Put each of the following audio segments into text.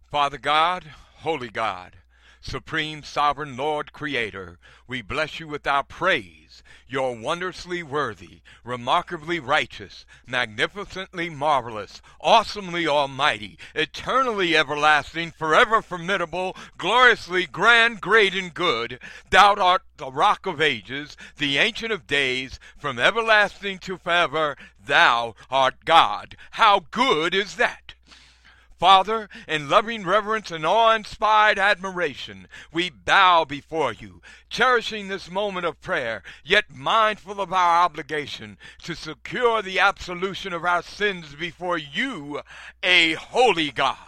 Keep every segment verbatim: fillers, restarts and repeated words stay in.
Father God, Holy God, Supreme Sovereign Lord Creator, we bless you with our praise. You're wondrously worthy, remarkably righteous, magnificently marvelous, awesomely almighty, eternally everlasting, forever formidable, gloriously grand, great, and good. Thou art the rock of ages, the ancient of days, from everlasting to forever. Thou art God. How good is that? Father, in loving reverence and awe-inspired admiration, we bow before you, cherishing this moment of prayer, yet mindful of our obligation to secure the absolution of our sins before you, a holy God.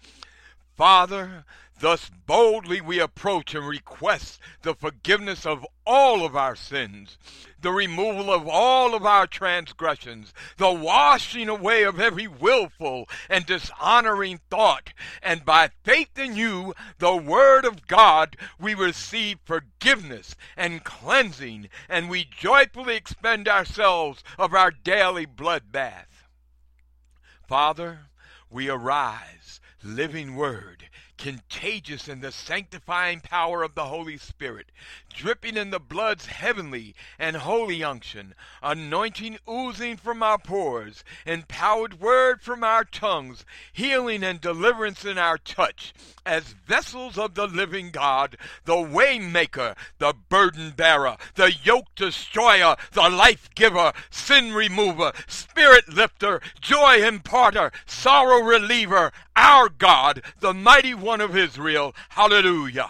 Father, thus boldly we approach and request the forgiveness of all of our sins, the removal of all of our transgressions, the washing away of every willful and dishonoring thought, and by faith in you, the Word of God, we receive forgiveness and cleansing, and we joyfully expend ourselves of our daily bloodbath. Father, we arise, living Word, contagious in the sanctifying power of the Holy Spirit, dripping in the blood's heavenly and holy unction, anointing oozing from our pores, empowered word from our tongues, healing and deliverance in our touch, as vessels of the living God, the way maker, the burden bearer, the yoke destroyer, the life giver, sin remover, spirit lifter, joy imparter, sorrow reliever, our God, the mighty one of Israel. Hallelujah.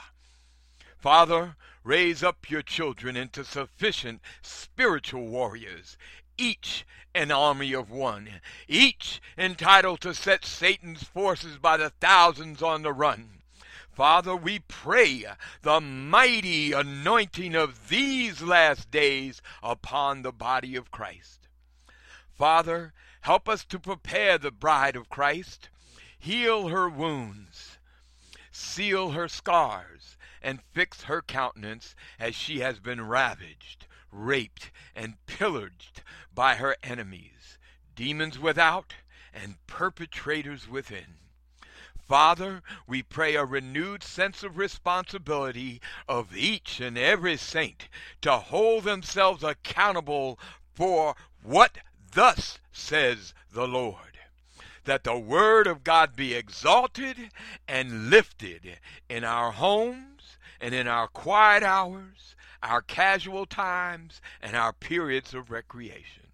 Father, raise up your children into sufficient spiritual warriors, each an army of one, each entitled to set Satan's forces by the thousands on the run. Father, we pray the mighty anointing of these last days upon the body of Christ. Father, help us to prepare the bride of Christ. Heal her wounds, seal her scars, and fix her countenance as she has been ravaged, raped, and pillaged by her enemies, demons without and perpetrators within. Father, we pray a renewed sense of responsibility of each and every saint to hold themselves accountable for what thus says the Lord. That the Word of God be exalted and lifted in our homes and in our quiet hours, our casual times, and our periods of recreation.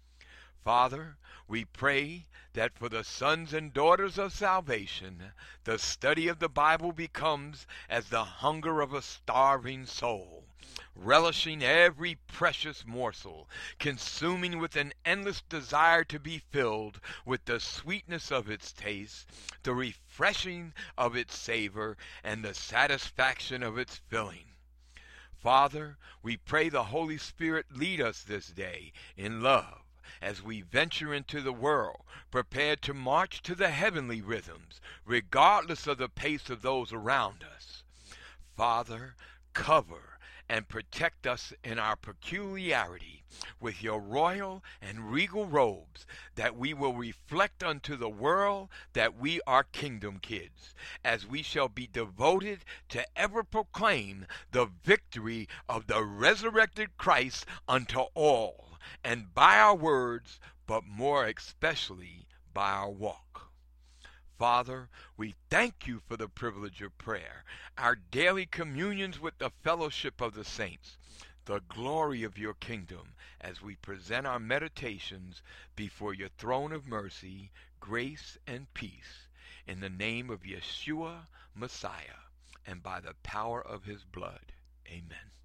Father, we pray that for the sons and daughters of salvation, the study of the Bible becomes as the hunger of a starving soul, relishing every precious morsel, consuming with an endless desire to be filled with the sweetness of its taste, the refreshing of its savor, and the satisfaction of its filling. Father, we pray the Holy Spirit lead us this day in love as we venture into the world, prepared to march to the heavenly rhythms, regardless of the pace of those around us. Father, cover and protect us in our peculiarity with your royal and regal robes, that we will reflect unto the world that we are kingdom kids, as we shall be devoted to ever proclaim the victory of the resurrected Christ unto all, and by our words, but more especially by our walk. Father, we thank you for the privilege of prayer, our daily communions with the fellowship of the saints, the glory of your kingdom, as we present our meditations before your throne of mercy, grace, and peace, in the name of Yeshua, Messiah, and by the power of his blood. Amen.